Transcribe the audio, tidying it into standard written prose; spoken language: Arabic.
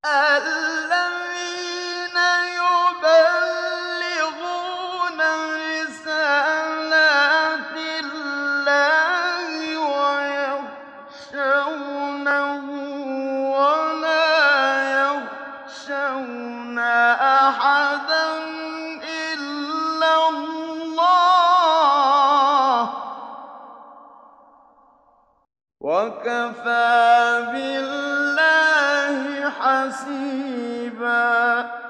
الذين يبلغون رسالات الله ويخشونه ولا يخشون أحدا إلا الله وكفى بالله حسيبا.